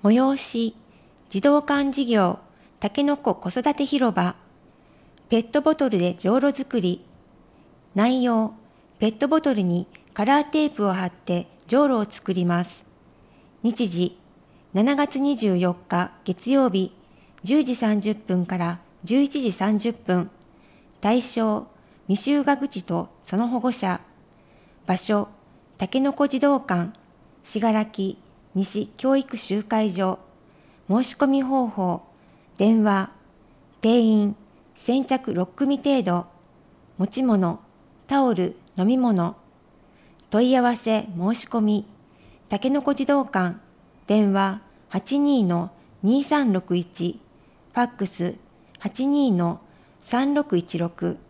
催し、児童館事業、たけのこ子育て広場、ペットボトルでじょうろ作り。内容、ペットボトルにカラーテープを貼ってじょうろを作ります。日時、7月24日月曜日、10時30分から11時30分。対象、未就学児とその保護者。場所、たけのこ児童館、信楽西教育集会所。申し込み方法、電話、定員、先着6組程度。持ち物、タオル、飲み物。問い合わせ、申し込み、たけのこ児童館、電話 82-2361、ファックス 82-3616。